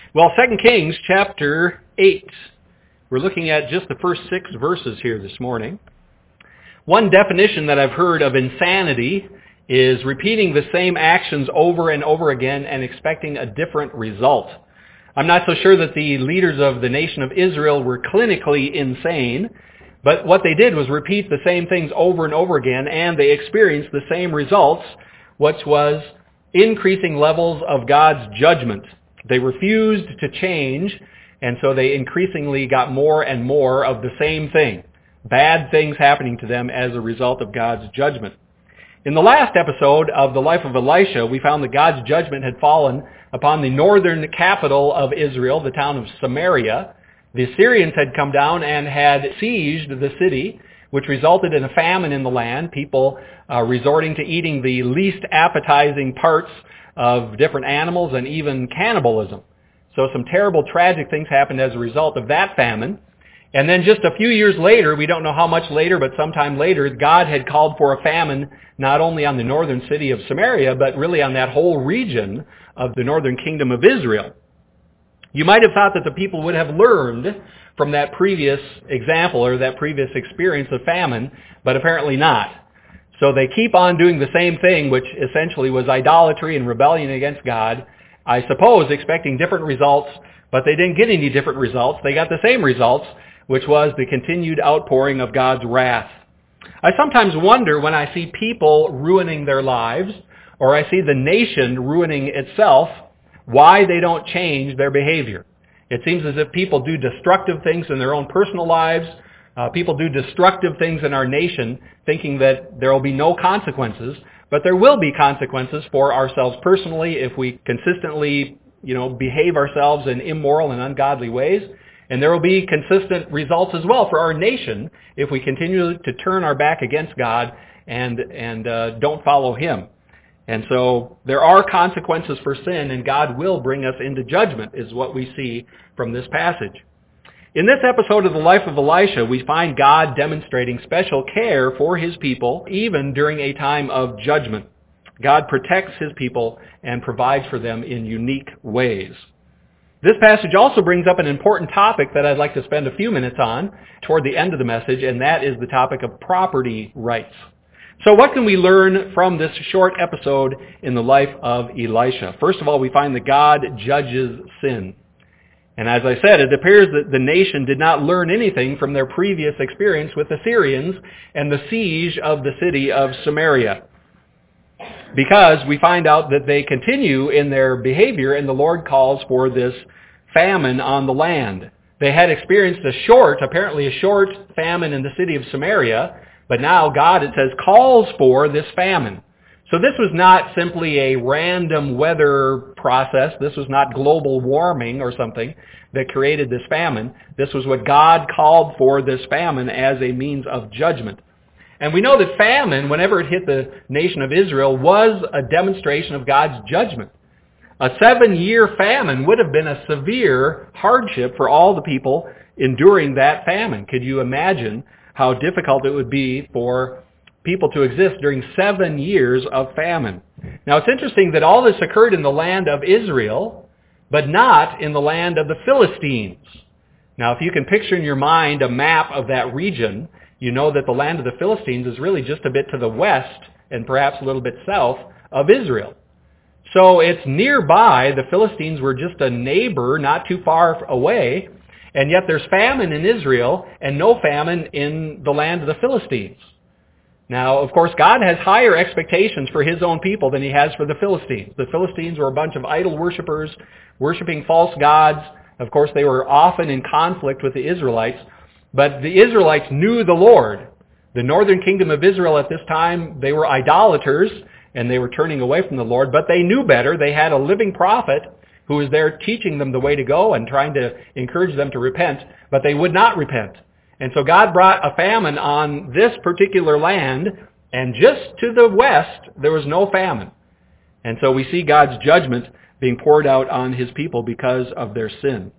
Well, 2 Kings chapter 8. We're looking at just the first 6 verses here this morning. One definition that I've heard of insanity is repeating the same actions over and over again and expecting a different result. I'm not so sure that the leaders of the nation of Israel were clinically insane, but what they did was repeat the same things over and over again, and they experienced the same results, which was increasing levels of God's judgment. They refused to change, and so they increasingly got more and more of the same thing. Bad things happening to them as a result of God's judgment. In the last episode of the life of Elisha, we found that God's judgment had fallen upon the northern capital of Israel, the town of Samaria. The Assyrians had come down and had sieged the city, which resulted in a famine in the land, people resorting to eating the least appetizing parts of different animals and even cannibalism. So some terrible, tragic things happened as a result of that famine. And then just a few years later, we don't know how much later, but sometime later, God had called for a famine not only on the northern city of Samaria, but really on that whole region of the northern kingdom of Israel. You might have thought that the people would have learned from that previous example or that previous experience of famine, but apparently not. So they keep on doing the same thing, which essentially was idolatry and rebellion against God, I suppose expecting different results, but they didn't get any different results. They got the same results, which was the continued outpouring of God's wrath. I sometimes wonder when I see people ruining their lives, or I see the nation ruining itself, why they don't change their behavior. It seems as if people do destructive things in their own personal lives. People do destructive things in our nation thinking that there will be no consequences, but there will be consequences for ourselves personally if we consistently, behave ourselves in immoral and ungodly ways. And there will be consistent results as well for our nation if we continue to turn our back against God and don't follow Him. And so there are consequences for sin, and God will bring us into judgment, is what we see from this passage. In this episode of the life of Elisha, we find God demonstrating special care for His people, even during a time of judgment. God protects His people and provides for them in unique ways. This passage also brings up an important topic that I'd like to spend a few minutes on toward the end of the message, and that is the topic of property rights. So what can we learn from this short episode in the life of Elisha? First of all, we find that God judges sin. And as I said, it appears that the nation did not learn anything from their previous experience with the Assyrians and the siege of the city of Samaria. Because we find out that they continue in their behavior, and the Lord calls for this famine on the land. They had experienced apparently a short famine in the city of Samaria, but now God, it says, calls for this famine. So this was not simply a random weather process. This was not global warming or something that created this famine. This was what God called for, this famine, as a means of judgment. And we know that famine, whenever it hit the nation of Israel, was a demonstration of God's judgment. A 7-year famine would have been a severe hardship for all the people enduring that famine. Could you imagine how difficult it would be for people to exist during 7 years of famine? Now it's interesting that all this occurred in the land of Israel, but not in the land of the Philistines. Now if you can picture in your mind a map of that region, you know that the land of the Philistines is really just a bit to the west and perhaps a little bit south of Israel. So it's nearby. The Philistines were just a neighbor not too far away, and yet there's famine in Israel and no famine in the land of the Philistines. Now, of course, God has higher expectations for His own people than He has for the Philistines. The Philistines were a bunch of idol worshipers, worshiping false gods. Of course, they were often in conflict with the Israelites. But the Israelites knew the Lord. The northern kingdom of Israel at this time, they were idolaters, and they were turning away from the Lord, but they knew better. They had a living prophet who was there teaching them the way to go and trying to encourage them to repent, but they would not repent. And so God brought a famine on this particular land, and just to the west, there was no famine. And so we see God's judgment being poured out on His people because of their sin.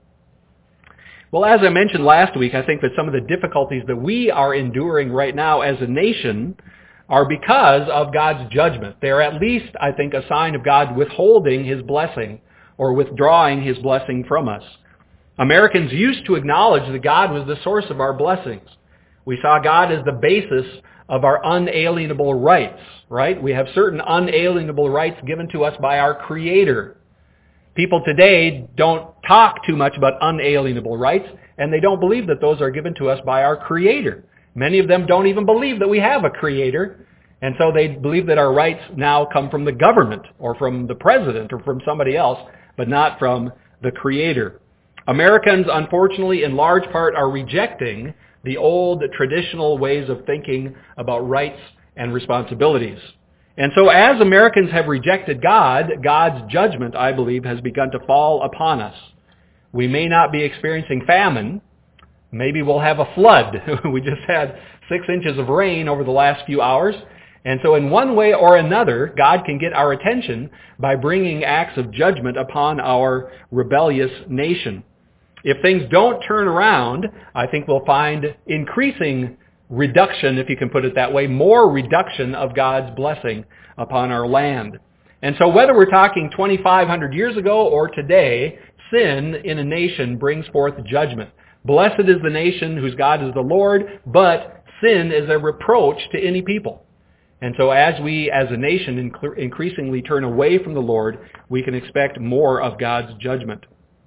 Well, as I mentioned last week, I think that some of the difficulties that we are enduring right now as a nation are because of God's judgment. They are at least, I think, a sign of God withholding His blessing or withdrawing his blessing from us. Americans used to acknowledge that God was the source of our blessings. We saw God as the basis of our unalienable rights, right? We have certain unalienable rights given to us by our Creator. People today don't talk too much about unalienable rights, and they don't believe that those are given to us by our Creator. Many of them don't even believe that we have a Creator, and so they believe that our rights now come from the government or from the president or from somebody else, but not from the Creator. Americans, unfortunately, in large part, are rejecting the old traditional ways of thinking about rights and responsibilities. And so as Americans have rejected God, God's judgment, I believe, has begun to fall upon us. We may not be experiencing famine. Maybe we'll have a flood. We just had 6 inches of rain over the last few hours. And so in one way or another, God can get our attention by bringing acts of judgment upon our rebellious nation. If things don't turn around, I think we'll find increasing reduction, if you can put it that way, more reduction of God's blessing upon our land. And so whether we're talking 2,500 years ago or today, sin in a nation brings forth judgment. Blessed is the nation whose God is the Lord, but sin is a reproach to any people. And so as we, as a nation, increasingly turn away from the Lord, we can expect more of God's judgment.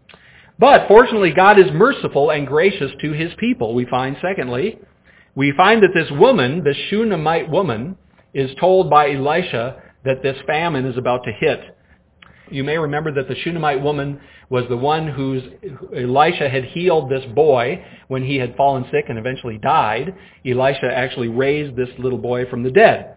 But fortunately, God is merciful and gracious to his people. We find, secondly, we find that this woman, this Shunammite woman, is told by Elisha that this famine is about to hit. You may remember that the Shunammite woman was the one whose Elisha had healed this boy when he had fallen sick and eventually died. Elisha actually raised this little boy from the dead.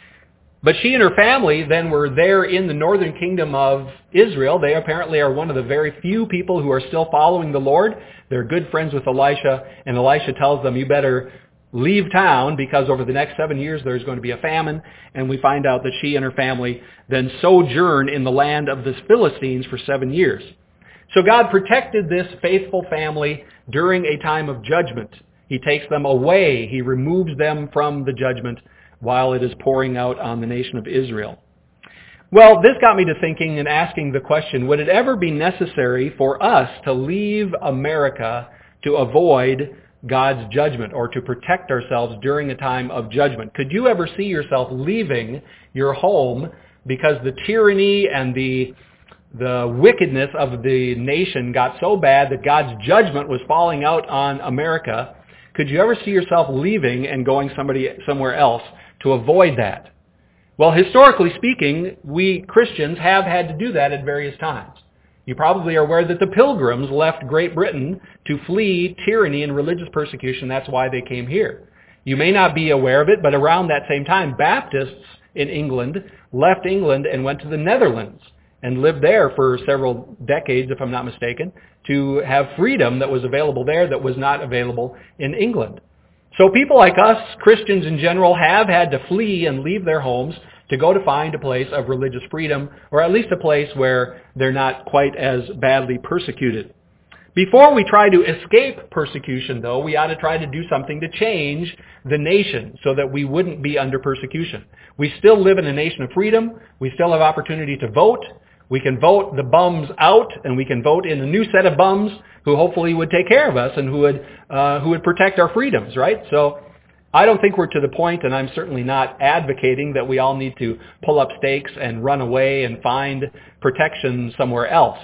But she and her family then were there in the northern kingdom of Israel. They apparently are one of the very few people who are still following the Lord. They're good friends with Elisha, and Elisha tells them, you better leave town because over the next 7 years there's going to be a famine. And we find out that she and her family then sojourn in the land of the Philistines for 7 years. So God protected this faithful family during a time of judgment. He takes them away. He removes them from the judgment while it is pouring out on the nation of Israel. Well, this got me to thinking and asking the question, would it ever be necessary for us to leave America to avoid God's judgment or to protect ourselves during a time of judgment? Could you ever see yourself leaving your home because the tyranny and the wickedness of the nation got so bad that God's judgment was falling out on America? Could you ever see yourself leaving and going somewhere else to avoid that? Well, historically speaking, we Christians have had to do that at various times. You probably are aware that the Pilgrims left Great Britain to flee tyranny and religious persecution. That's why they came here. You may not be aware of it, but around that same time, Baptists in England left England and went to the Netherlands and lived there for several decades, if I'm not mistaken, to have freedom that was available there that was not available in England. So people like us, Christians in general, have had to flee and leave their homes to go to find a place of religious freedom, or at least a place where they're not quite as badly persecuted. Before we try to escape persecution, though, we ought to try to do something to change the nation so that we wouldn't be under persecution. We still live in a nation of freedom. We still have opportunity to vote. We can vote the bums out, and we can vote in a new set of bums who hopefully would take care of us and who would protect our freedoms, right? So I don't think we're to the point, and I'm certainly not advocating that we all need to pull up stakes and run away and find protection somewhere else.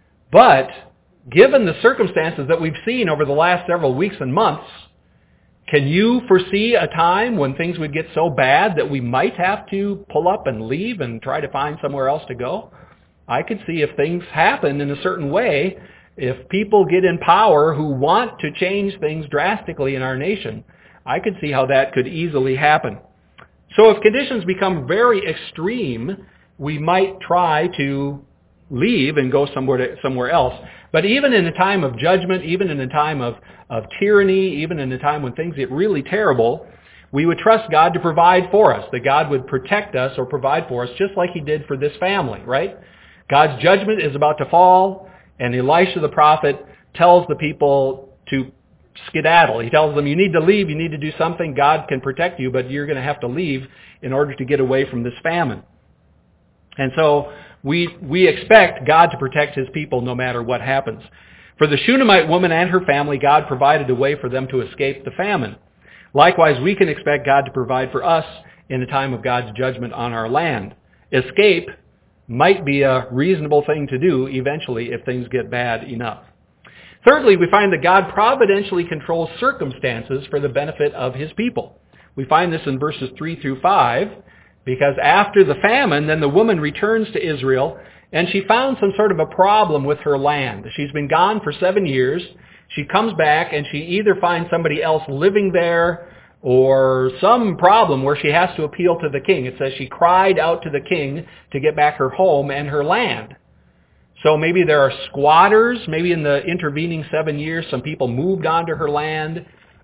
But given the circumstances that we've seen over the last several weeks and months, can you foresee a time when things would get so bad that we might have to pull up and leave and try to find somewhere else to go? I could see if things happen in a certain way, if people get in power who want to change things drastically in our nation, I could see how that could easily happen. So if conditions become very extreme, we might try to leave and go somewhere else. But even in a time of judgment, even in a time of tyranny, even in a time when things get really terrible, we would trust God to provide for us, that God would protect us or provide for us just like he did for this family, right? God's judgment is about to fall, and Elisha the prophet tells the people to skedaddle. He tells them, you need to leave, you need to do something. God can protect you, but you're going to have to leave in order to get away from this famine. And so We expect God to protect his people no matter what happens. For the Shunammite woman and her family, God provided a way for them to escape the famine. Likewise, we can expect God to provide for us in the time of God's judgment on our land. Escape might be a reasonable thing to do eventually if things get bad enough. Thirdly, we find that God providentially controls circumstances for the benefit of his people. We find this in verses 3 through 5, because after the famine, then the woman returns to Israel, and she found some sort of a problem with her land. She's been gone for 7 years. She comes back, and she either finds somebody else living there or some problem where she has to appeal to the king. It says she cried out to the king to get back her home and her land. So maybe there are squatters. Maybe in the intervening 7 years, some people moved onto her land,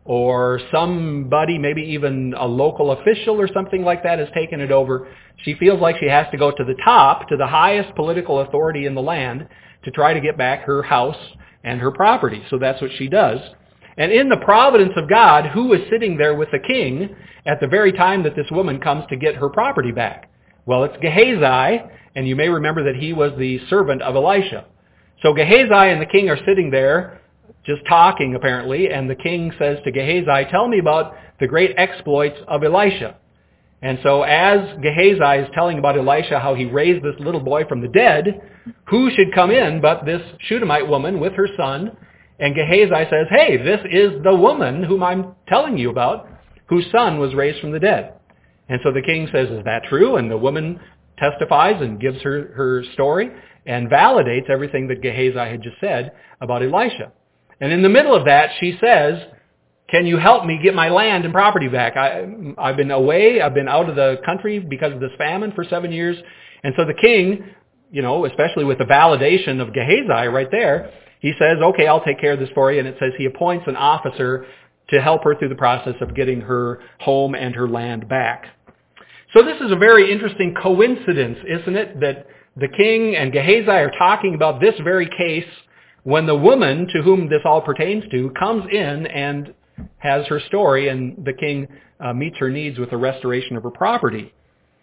or somebody, maybe even a local official or something like that, has taken it over. She feels like she has to go to the top, to the highest political authority in the land, to try to get back her house and her property. So that's what she does. And in the providence of God, who is sitting there with the king at the very time that this woman comes to get her property back? Well, it's Gehazi, and you may remember that he was the servant of Elisha. So Gehazi and the king are sitting there just talking, apparently, and the king says to Gehazi, "Tell me about the great exploits of Elisha." And so as Gehazi is telling about Elisha, how he raised this little boy from the dead, who should come in but this Shunammite woman with her son? And Gehazi says, "Hey, this is the woman whom I'm telling you about, whose son was raised from the dead." And so the king says, "Is that true?" And the woman testifies and gives her story and validates everything that Gehazi had just said about Elisha. And in the middle of that, she says, "Can you help me get my land and property back? I've been away. I've been out of the country because of this famine for 7 years." And so the king, especially with the validation of Gehazi right there, he says, "Okay, I'll take care of this for you." And it says he appoints an officer to help her through the process of getting her home and her land back. So this is a very interesting coincidence, isn't it, that the king and Gehazi are talking about this very case when the woman to whom this all pertains to comes in and has her story, and the king meets her needs with the restoration of her property.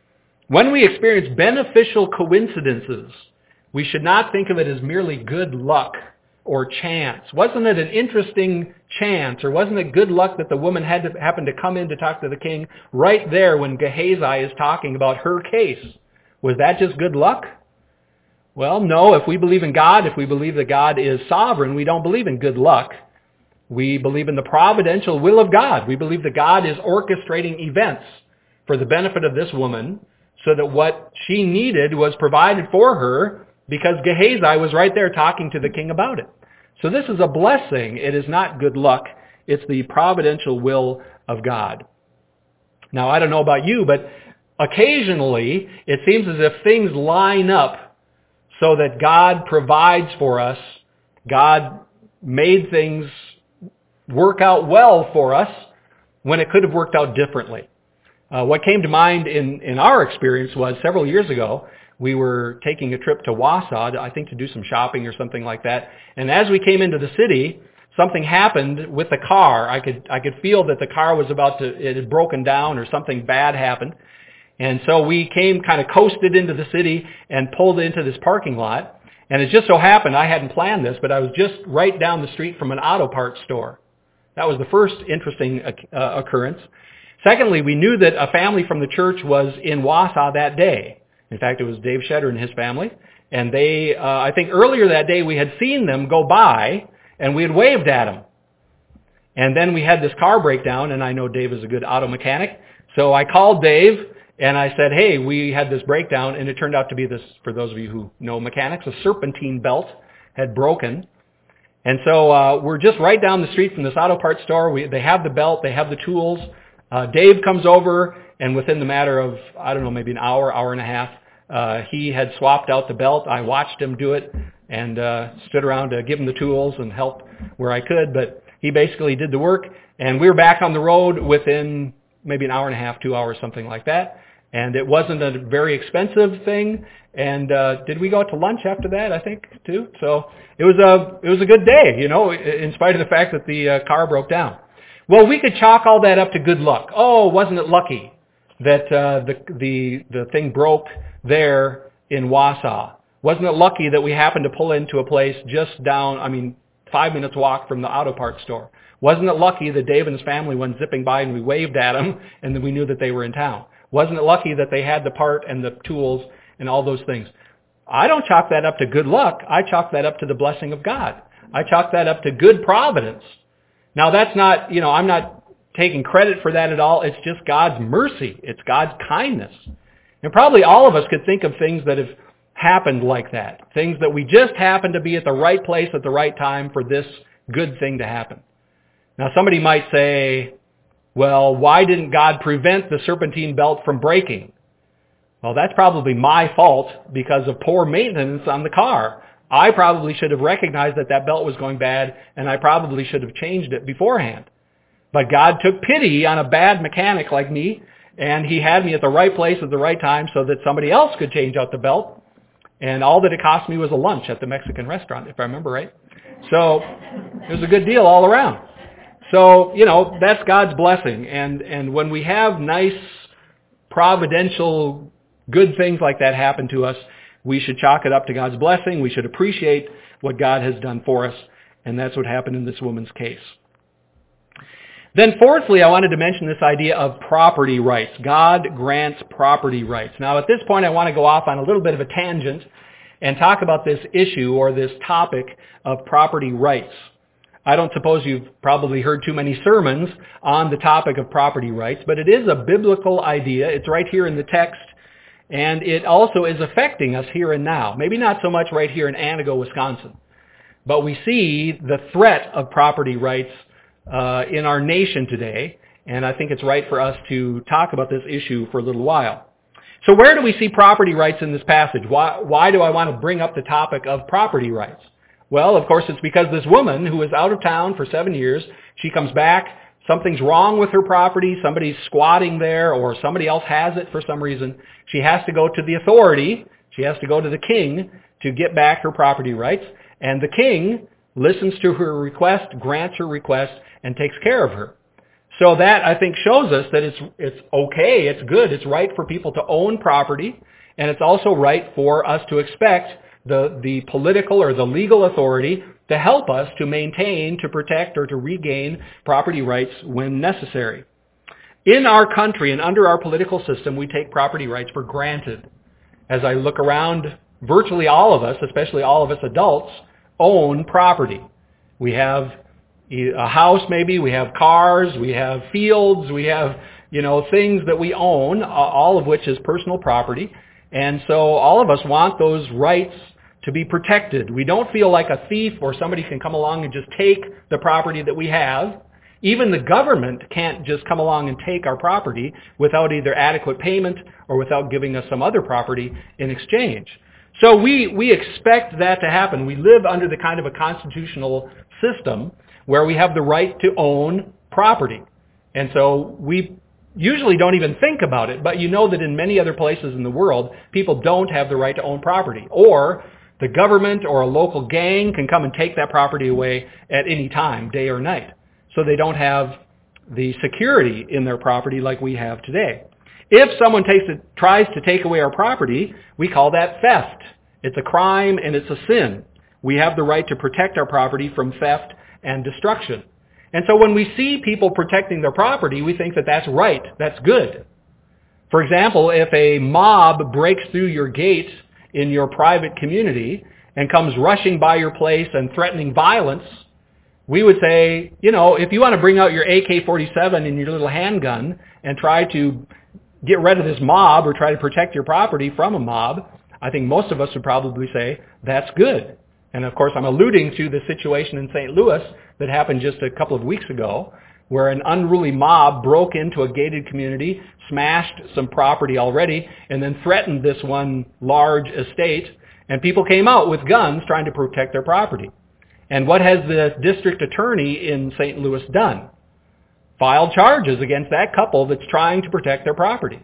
When we experience beneficial coincidences, we should not think of it as merely good luck or chance. Wasn't it an interesting chance, or wasn't it good luck that the woman happened to come in to talk to the king right there when Gehazi is talking about her case? Was that just good luck? Well, no. If we believe in God, if we believe that God is sovereign, we don't believe in good luck. We believe in the providential will of God. We believe that God is orchestrating events for the benefit of this woman so that what she needed was provided for her because Gehazi was right there talking to the king about it. So this is a blessing. It is not good luck. It's the providential will of God. Now, I don't know about you, but occasionally it seems as if things line up so that God provides for us. God made things work out well for us when it could have worked out differently. What came to mind in our experience was several years ago, we were taking a trip to Wausau, I think to do some shopping or something like that. And as we came into the city, something happened with the car. I could feel that the car was it had broken down or something bad happened. And so we kind of coasted into the city and pulled into this parking lot. And it just so happened, I hadn't planned this, but I was just right down the street from an auto parts store. That was the first interesting occurrence. Secondly, we knew that a family from the church was in Wausau that day. In fact, it was Dave Shedder and his family. And they, I think earlier that day, we had seen them go by, and we had waved at them. And then we had this car breakdown, and I know Dave is a good auto mechanic. So I called Dave, and I said, "Hey, we had this breakdown," and it turned out to be this, for those of you who know mechanics, a serpentine belt had broken. And so we're just right down the street from this auto parts store. They have the belt, they have the tools. Dave comes over, and within the matter of, I don't know, maybe an hour, hour and a half, he had swapped out the belt. I watched him do it and stood around to give him the tools and help where I could, but he basically did the work, and we were back on the road within maybe an hour and a half, 2 hours, something like that. And it wasn't a very expensive thing. And did we go out to lunch after that, I think, too? So it was a good day, in spite of the fact that the car broke down. Well, we could chalk all that up to good luck. Oh, wasn't it lucky that the thing broke there in Wausau? Wasn't it lucky that we happened to pull into a place just down, 5 minutes walk from the auto parts store? Wasn't it lucky that Dave and his family went zipping by and we waved at them and then we knew that they were in town? Wasn't it lucky that they had the part and the tools and all those things? I don't chalk that up to good luck. I chalk that up to the blessing of God. I chalk that up to good providence. Now that's not, I'm not taking credit for that at all. It's just God's mercy. It's God's kindness. And probably all of us could think of things that have happened like that. Things that we just happened to be at the right place at the right time for this good thing to happen. Now somebody might say, well, why didn't God prevent the serpentine belt from breaking? Well, that's probably my fault because of poor maintenance on the car. I probably should have recognized that that belt was going bad, and I probably should have changed it beforehand. But God took pity on a bad mechanic like me, and he had me at the right place at the right time so that somebody else could change out the belt. And all that it cost me was a lunch at the Mexican restaurant, if I remember right. So it was a good deal all around. So, that's God's blessing. And when we have nice, providential, good things like that happen to us, we should chalk it up to God's blessing. We should appreciate what God has done for us. And that's what happened in this woman's case. Then fourthly, I wanted to mention this idea of property rights. God grants property rights. Now at this point, I want to go off on a little bit of a tangent and talk about this issue or this topic of property rights. I don't suppose you've probably heard too many sermons on the topic of property rights, but it is a biblical idea. It's right here in the text, and it also is affecting us here and now. Maybe not so much right here in Antigo, Wisconsin, but we see the threat of property rights in our nation today, and I think it's right for us to talk about this issue for a little while. So where do we see property rights in this passage? Why do I want to bring up the topic of property rights? Well, of course, it's because this woman who was out of town for 7 years, she comes back, something's wrong with her property, somebody's squatting there, or somebody else has it for some reason. She has to go to the authority, she has to go to the king to get back her property rights, and the king listens to her request, grants her request, and takes care of her. So that, I think, shows us that it's okay, it's good, it's right for people to own property, and it's also right for us to expect the political or the legal authority to help us to maintain, to protect, or to regain property rights when necessary. In our country and under our political system, we take property rights for granted. As I look around, virtually all of us, especially all of us adults, own property. We have a house maybe, we have cars, we have fields, we have, things that we own, all of which is personal property. And so all of us want those rights to be protected. We don't feel like a thief or somebody can come along and just take the property that we have. Even the government can't just come along and take our property without either adequate payment or without giving us some other property in exchange. So we expect that to happen. We live under the kind of a constitutional system where we have the right to own property. And so we usually don't even think about it, but you know that in many other places in the world, people don't have the right to own property. Or the government or a local gang can come and take that property away at any time, day or night. So they don't have the security in their property like we have today. If someone tries to take away our property, we call that theft. It's a crime and it's a sin. We have the right to protect our property from theft and destruction. And so when we see people protecting their property, we think that that's right, that's good. For example, if a mob breaks through your gate in your private community and comes rushing by your place and threatening violence, we would say, if you want to bring out your AK-47 and your little handgun and try to get rid of this mob or try to protect your property from a mob, I think most of us would probably say that's good. And of course, I'm alluding to the situation in St. Louis that happened just a couple of weeks ago, where an unruly mob broke into a gated community, smashed some property already, and then threatened this one large estate, and people came out with guns trying to protect their property. And what has the district attorney in St. Louis done? Filed charges against that couple that's trying to protect their property.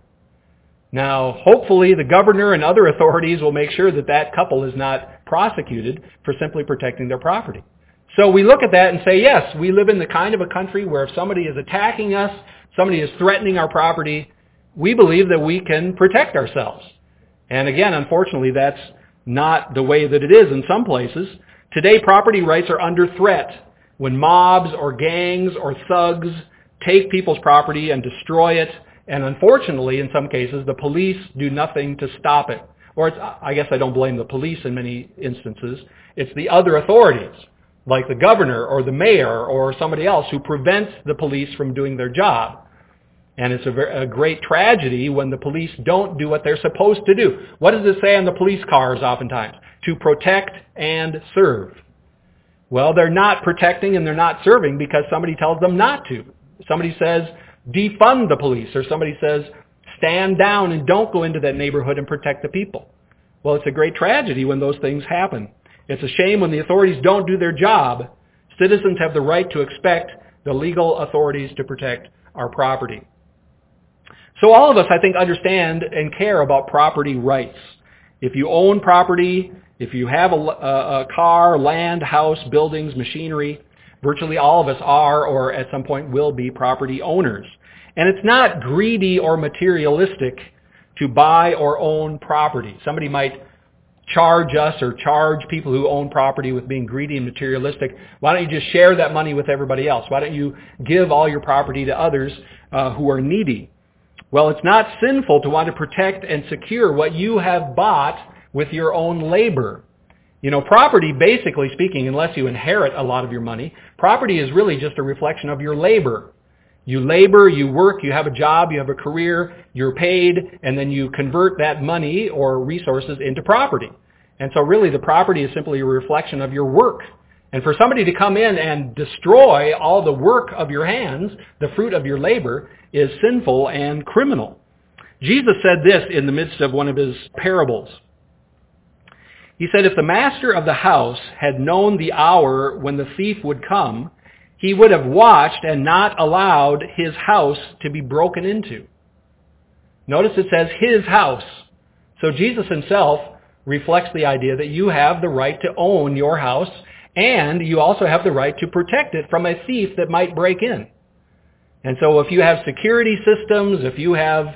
Now, hopefully the governor and other authorities will make sure that that couple is not prosecuted for simply protecting their property. So we look at that and say, yes, we live in the kind of a country where if somebody is attacking us, somebody is threatening our property, we believe that we can protect ourselves. And again, unfortunately, that's not the way that it is in some places. Today, property rights are under threat when mobs or gangs or thugs take people's property and destroy it. And unfortunately, in some cases, the police do nothing to stop it. Or I guess I don't blame the police in many instances. It's the other authorities, like the governor or the mayor or somebody else, who prevents the police from doing their job. And it's a great tragedy when the police don't do what they're supposed to do. What does it say on the police cars oftentimes? To protect and serve. Well, they're not protecting and they're not serving because somebody tells them not to. Somebody says, defund the police, or somebody says, stand down and don't go into that neighborhood and protect the people. Well, it's a great tragedy when those things happen. It's a shame when the authorities don't do their job. Citizens have the right to expect the legal authorities to protect our property. So all of us, I think, understand and care about property rights. If you own property, if you have a car, land, house, buildings, machinery, virtually all of us are or at some point will be property owners. And it's not greedy or materialistic to buy or own property. Somebody might charge us or charge people who own property with being greedy and materialistic. Why don't you just share that money with everybody else? Why don't you give all your property to others who are needy? Well, it's not sinful to want to protect and secure what you have bought with your own labor. You know, property, basically speaking, unless you inherit a lot of your money, property is really just a reflection of your labor. You labor, you work, you have a job, you have a career, you're paid, and then you convert that money or resources into property. And so really the property is simply a reflection of your work. And for somebody to come in and destroy all the work of your hands, the fruit of your labor, is sinful and criminal. Jesus said this in the midst of one of his parables. He said, if the master of the house had known the hour when the thief would come, he would have watched and not allowed his house to be broken into. Notice it says his house. So Jesus himself reflects the idea that you have the right to own your house, and you also have the right to protect it from a thief that might break in. And so if you have security systems, if you have,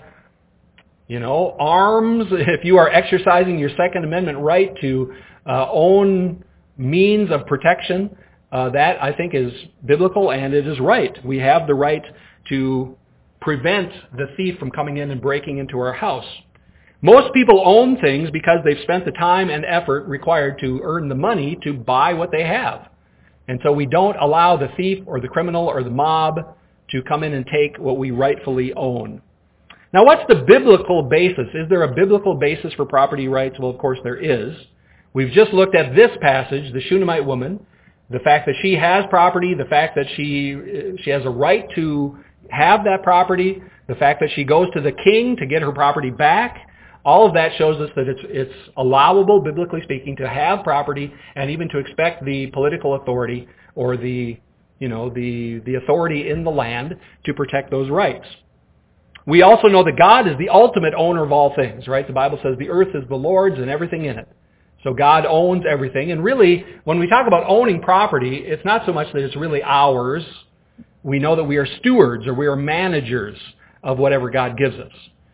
arms, if you are exercising your Second Amendment right to own means of protection, that I think is biblical and it is right. We have the right to prevent the thief from coming in and breaking into our house. Most people own things because they've spent the time and effort required to earn the money to buy what they have. And so we don't allow the thief or the criminal or the mob to come in and take what we rightfully own. Now, what's the biblical basis? Is there a biblical basis for property rights? Well, of course there is. We've just looked at this passage, the Shunammite woman, the fact that she has property, the fact that she has a right to have that property, the fact that she goes to the king to get her property back. All of that shows us that it's allowable, biblically speaking, to have property and even to expect the political authority or the authority in the land to protect those rights. We also know that God is the ultimate owner of all things, right? The Bible says the earth is the Lord's and everything in it. So God owns everything. And really, when we talk about owning property, it's not so much that it's really ours. We know that we are stewards or we are managers of whatever God gives us.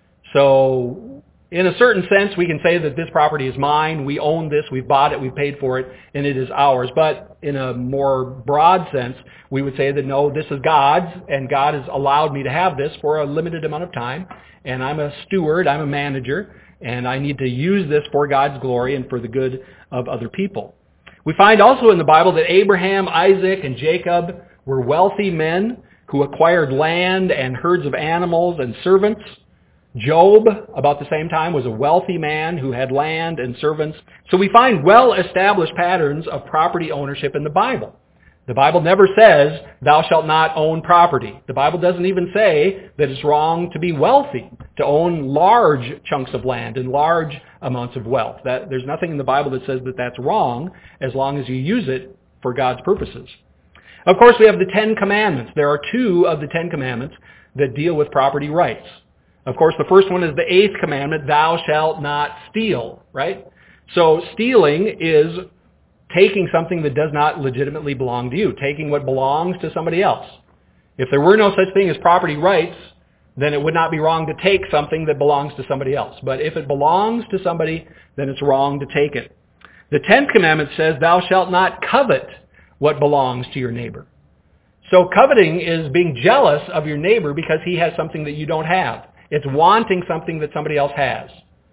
So in a certain sense, we can say that this property is mine. We own this. We've bought it. We've paid for it. And it is ours. But in a more broad sense, we would say that no, this is God's. And God has allowed me to have this for a limited amount of time. And I'm a steward. I'm a manager. And I need to use this for God's glory and for the good of other people. We find also in the Bible that Abraham, Isaac, and Jacob were wealthy men who acquired land and herds of animals and servants. Job, about the same time, was a wealthy man who had land and servants. So we find well-established patterns of property ownership in the Bible. The Bible never says, thou shalt not own property. The Bible doesn't even say that it's wrong to be wealthy, to own large chunks of land and large amounts of wealth. There's nothing in the Bible that says that that's wrong as long as you use it for God's purposes. Of course, we have the Ten Commandments. There are two of the Ten Commandments that deal with property rights. Of course, the first one is the eighth commandment, thou shalt not steal, right? So stealing is taking something that does not legitimately belong to you, taking what belongs to somebody else. If there were no such thing as property rights, then it would not be wrong to take something that belongs to somebody else. But if it belongs to somebody, then it's wrong to take it. The 10th commandment says, thou shalt not covet what belongs to your neighbor. So coveting is being jealous of your neighbor because he has something that you don't have. It's wanting something that somebody else has.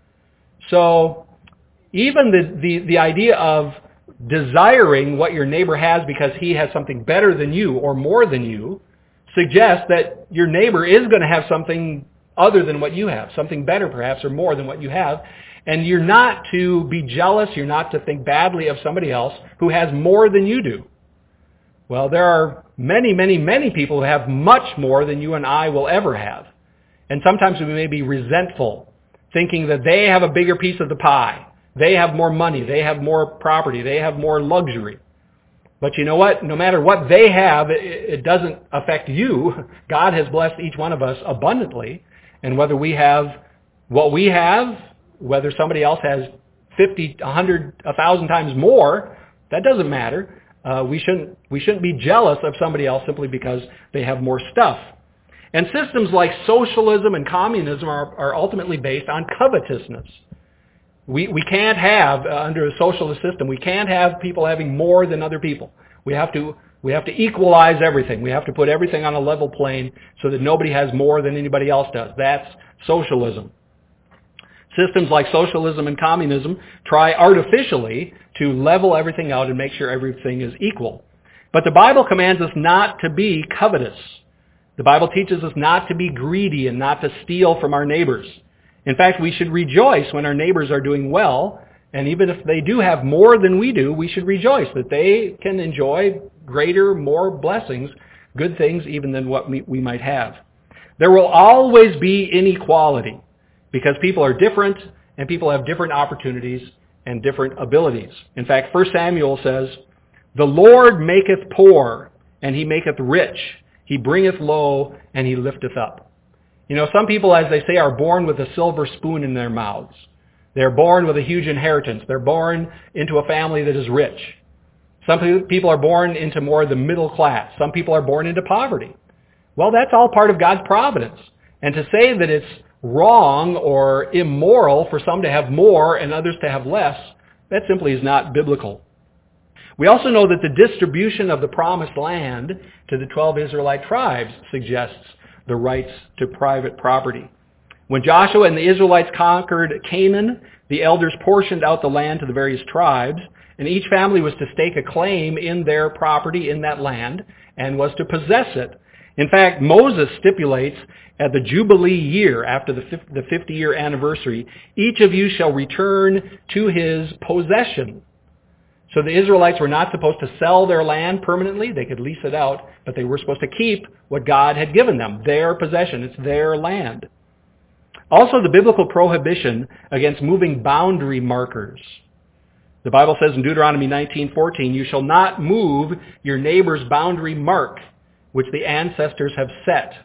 So even the idea of desiring what your neighbor has because he has something better than you or more than you suggests that your neighbor is going to have something other than what you have, something better perhaps or more than what you have. And you're not to be jealous, you're not to think badly of somebody else who has more than you do. Well, there are many, many, many people who have much more than you and I will ever have. And sometimes we may be resentful, thinking that they have a bigger piece of the pie. They have more money, they have more property, they have more luxury. But you know what? No matter what they have, it doesn't affect you. God has blessed each one of us abundantly. And whether we have what we have, whether somebody else has 50, 100, 1,000 times more, that doesn't matter. We shouldn't be jealous of somebody else simply because they have more stuff. And systems like socialism and communism are ultimately based on covetousness. We can't have, under a socialist system, we can't have people having more than other people. We have to equalize everything. We have to put everything on a level plane so that nobody has more than anybody else does. That's socialism. Systems like socialism and communism try artificially to level everything out and make sure everything is equal. But the Bible commands us not to be covetous. The Bible teaches us not to be greedy and not to steal from our neighbors. In fact, we should rejoice when our neighbors are doing well, and even if they do have more than we do, we should rejoice that they can enjoy greater, more blessings, good things even than what we might have. There will always be inequality because people are different and people have different opportunities and different abilities. In fact, 1 Samuel says, the Lord maketh poor and he maketh rich. He bringeth low and he lifteth up. You know, some people, as they say, are born with a silver spoon in their mouths. They're born with a huge inheritance. They're born into a family that is rich. Some people are born into more of the middle class. Some people are born into poverty. Well, that's all part of God's providence. And to say that it's wrong or immoral for some to have more and others to have less, that simply is not biblical. We also know that the distribution of the promised land to the 12 Israelite tribes suggests the rights to private property. When Joshua and the Israelites conquered Canaan, the elders portioned out the land to the various tribes, and each family was to stake a claim in their property in that land and was to possess it. In fact, Moses stipulates at the Jubilee year, after the 50-year anniversary, each of you shall return to his possession. So the Israelites were not supposed to sell their land permanently. They could lease it out, but they were supposed to keep what God had given them, their possession. It's their land. Also, the biblical prohibition against moving boundary markers. The Bible says in Deuteronomy 19:14, you shall not move your neighbor's boundary mark, which the ancestors have set.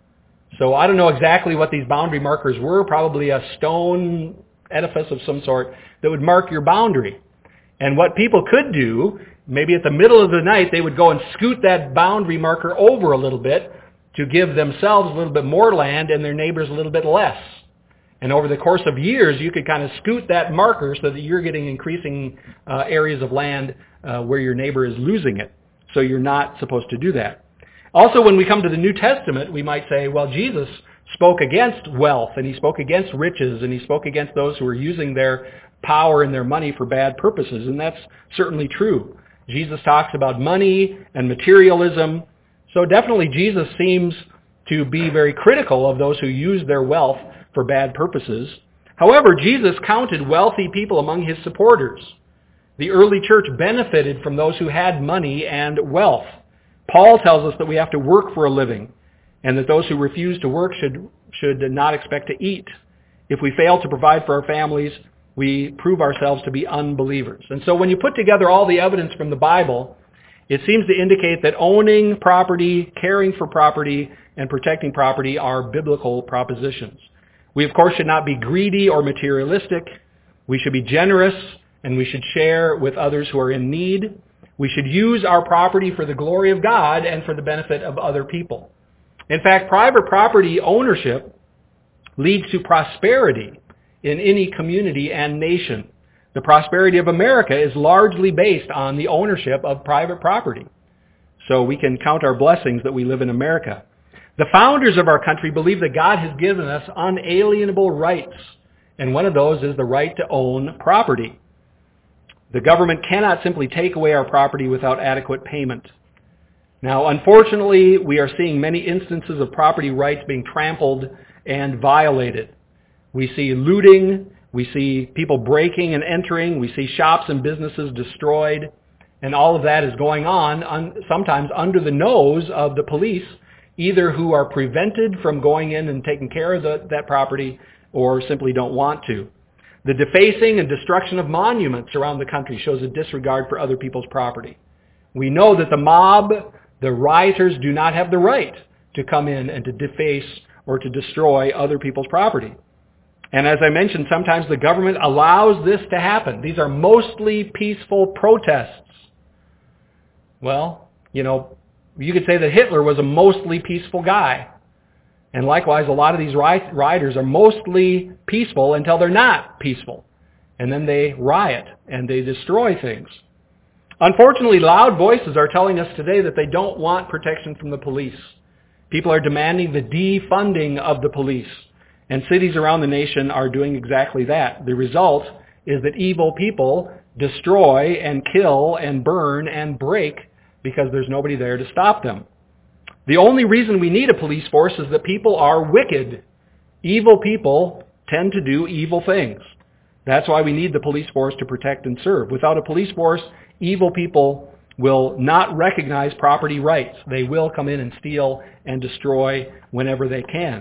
So I don't know exactly what these boundary markers were, probably a stone edifice of some sort that would mark your boundary. And what people could do, maybe at the middle of the night, they would go and scoot that boundary marker over a little bit to give themselves a little bit more land and their neighbors a little bit less. And over the course of years, you could kind of scoot that marker so that you're getting increasing areas of land where your neighbor is losing it. So you're not supposed to do that. Also, when we come to the New Testament, we might say, well, Jesus spoke against wealth, and he spoke against riches, and he spoke against those who were using their power and their money for bad purposes, and that's certainly true. Jesus talks about money and materialism, so definitely Jesus seems to be very critical of those who use their wealth for bad purposes. However, Jesus counted wealthy people among his supporters. The early church benefited from those who had money and wealth. Paul tells us that we have to work for a living, and that those who refuse to work should not expect to eat. If we fail to provide for our families, we prove ourselves to be unbelievers. And so when you put together all the evidence from the Bible, it seems to indicate that owning property, caring for property, and protecting property are biblical propositions. We, of course, should not be greedy or materialistic. We should be generous, and we should share with others who are in need. We should use our property for the glory of God and for the benefit of other people. In fact, private property ownership leads to prosperity in any community and nation. The prosperity of America is largely based on the ownership of private property. So we can count our blessings that we live in America. The founders of our country believe that God has given us unalienable rights, and one of those is the right to own property. The government cannot simply take away our property without adequate payment. Now, unfortunately, we are seeing many instances of property rights being trampled and violated. We see looting, we see people breaking and entering, we see shops and businesses destroyed, and all of that is going on sometimes under the nose of the police, either who are prevented from going in and taking care of that property or simply don't want to. The defacing and destruction of monuments around the country shows a disregard for other people's property. We know that the mob, the rioters, do not have the right to come in and to deface or to destroy other people's property. And as I mentioned, sometimes the government allows this to happen. These are mostly peaceful protests. Well, you could say that Hitler was a mostly peaceful guy. And likewise, a lot of these rioters are mostly peaceful until they're not peaceful. And then they riot and they destroy things. Unfortunately, loud voices are telling us today that they don't want protection from the police. People are demanding the defunding of the police. And cities around the nation are doing exactly that. The result is that evil people destroy and kill and burn and break because there's nobody there to stop them. The only reason we need a police force is that people are wicked. Evil people tend to do evil things. That's why we need the police force to protect and serve. Without a police force, evil people will not recognize property rights. They will come in and steal and destroy whenever they can.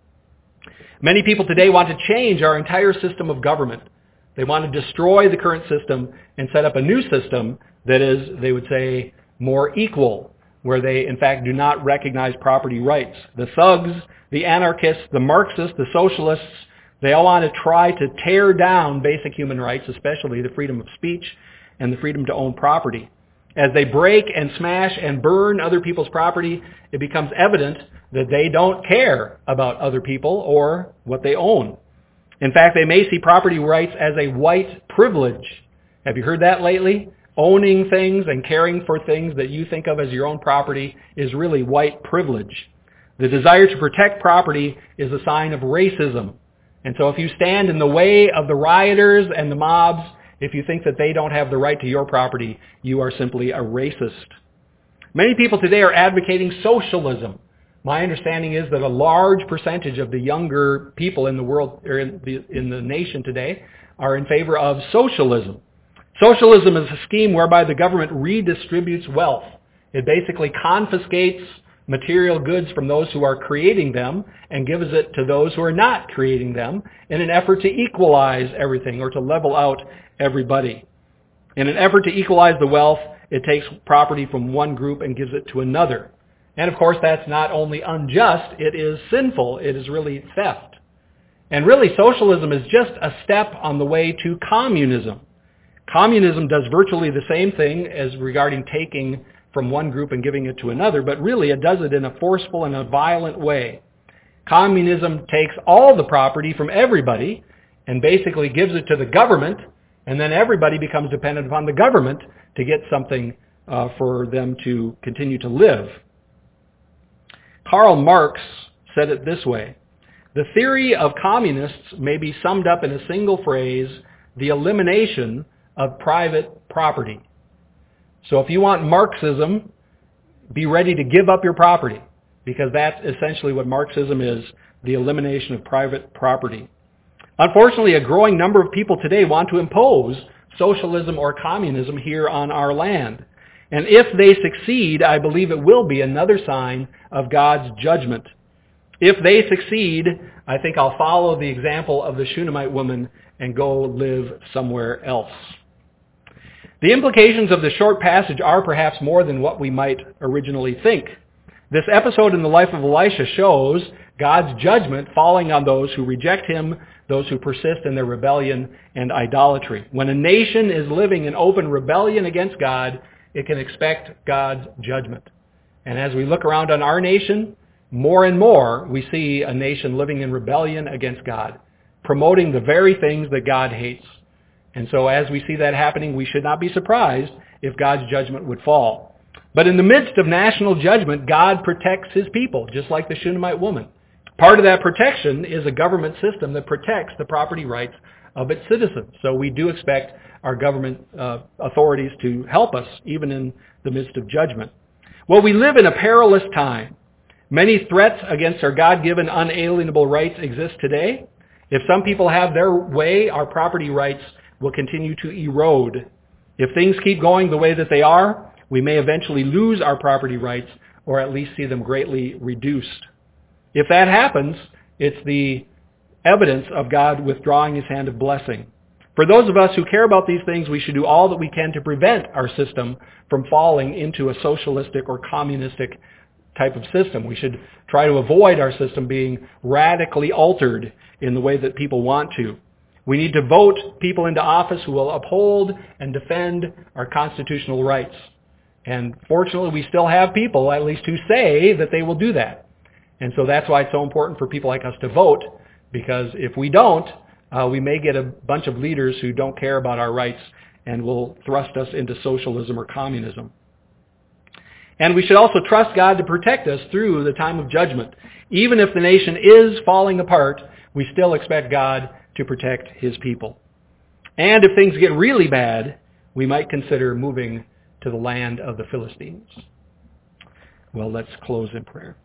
Many people today want to change our entire system of government. They want to destroy the current system and set up a new system that is, they would say, more equal, where they, in fact, do not recognize property rights. The thugs, the anarchists, the Marxists, the socialists, they all want to try to tear down basic human rights, especially the freedom of speech and the freedom to own property. As they break and smash and burn other people's property, it becomes evident that they don't care about other people or what they own. In fact, they may see property rights as a white privilege. Have you heard that lately? Owning things and caring for things that you think of as your own property is really white privilege. The desire to protect property is a sign of racism. And so if you stand in the way of the rioters and the mobs, if you think that they don't have the right to your property, you are simply a racist. Many people today are advocating socialism. My understanding is that a large percentage of the younger people in the world, or in the nation today, are in favor of socialism. Socialism is a scheme whereby the government redistributes wealth. It basically confiscates material goods from those who are creating them and gives it to those who are not creating them in an effort to equalize everything or to level out everybody. In an effort to equalize the wealth, it takes property from one group and gives it to another. And of course, that's not only unjust, it is sinful. It is really theft. And really, socialism is just a step on the way to communism. Communism does virtually the same thing as regarding taking from one group and giving it to another, but really it does it in a forceful and a violent way. Communism takes all the property from everybody and basically gives it to the government, and then everybody becomes dependent upon the government to get something for them to continue to live. Karl Marx said it this way: the theory of communists may be summed up in a single phrase: the elimination of private property. So if you want Marxism, be ready to give up your property, because that's essentially what Marxism is, the elimination of private property. Unfortunately, a growing number of people today want to impose socialism or communism here on our land. And if they succeed, I believe it will be another sign of God's judgment. If they succeed, I think I'll follow the example of the Shunammite woman and go live somewhere else. The implications of the short passage are perhaps more than what we might originally think. This episode in the life of Elisha shows God's judgment falling on those who reject him, those who persist in their rebellion and idolatry. When a nation is living in open rebellion against God, it can expect God's judgment. And as we look around on our nation, more and more we see a nation living in rebellion against God, promoting the very things that God hates. And so as we see that happening, we should not be surprised if God's judgment would fall. But in the midst of national judgment, God protects his people, just like the Shunammite woman. Part of that protection is a government system that protects the property rights of its citizens. So we do expect our government authorities to help us, even in the midst of judgment. Well, we live in a perilous time. Many threats against our God-given unalienable rights exist today. If some people have their way, our property rights will continue to erode. If things keep going the way that they are, we may eventually lose our property rights or at least see them greatly reduced. If that happens, it's the evidence of God withdrawing his hand of blessing. For those of us who care about these things, we should do all that we can to prevent our system from falling into a socialistic or communistic type of system. We should try to avoid our system being radically altered in the way that people want to. We need to vote people into office who will uphold and defend our constitutional rights. And fortunately, we still have people, at least, who say that they will do that. And so that's why it's so important for people like us to vote, because if we don't, we may get a bunch of leaders who don't care about our rights and will thrust us into socialism or communism. And we should also trust God to protect us through the time of judgment. Even if the nation is falling apart, we still expect God to protect his people. And if things get really bad, we might consider moving to the land of the Philistines. Well, let's close in prayer.